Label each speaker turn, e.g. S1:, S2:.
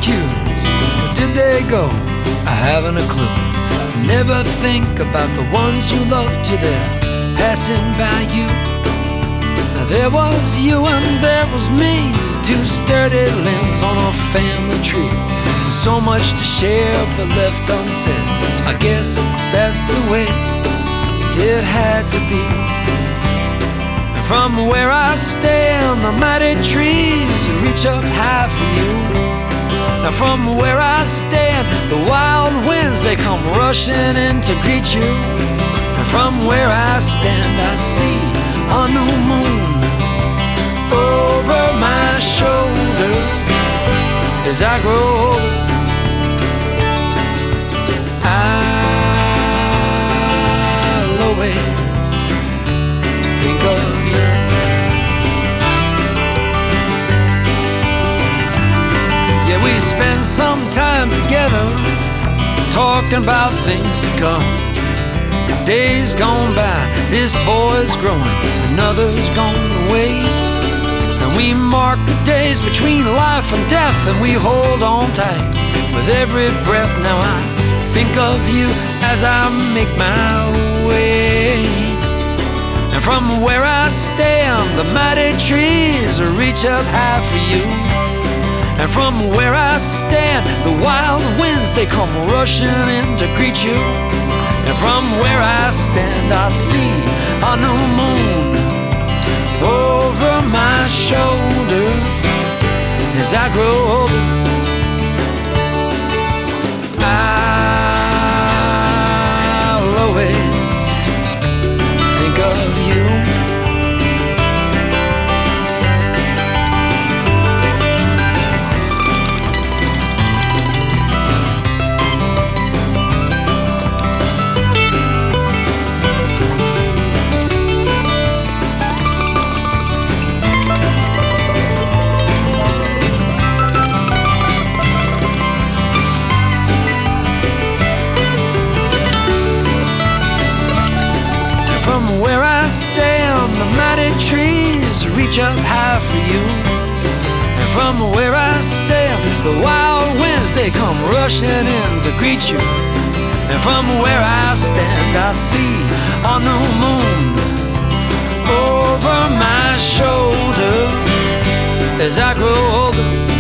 S1: cues. Where did they go? I haven't a clue. You never think about the ones you love till they're passing by you. Now there was you and there was me, two sturdy limbs on a family tree. With so much to share but left unsaid. I guess that's the way it had to be. And from where I stand, the mighty trees reach up high for you. Now from where I stand, the wild winds, they come rushing in to greet you. And from where I stand, I see a new moon over my shoulder as I grow older. I'll always think of you. Yeah, we spend some time together talking about things to come. Days gone by, this boy's growing, another's gone away. And we mark the days between life and death, and we hold on tight with every breath. Now I think of you as I make my way. And from where I stand, the mighty trees reach up high for you. And from where I stand, the wild winds, they come rushing in to greet you. And from where I stand, I see a new moon over my shoulder as I grow older. I'll always think of you. From where I stand, the mighty trees reach up high for you. And from where I stand, the wild winds, they come rushing in to greet you. And from where I stand, I see a new moon over my shoulder as I grow older.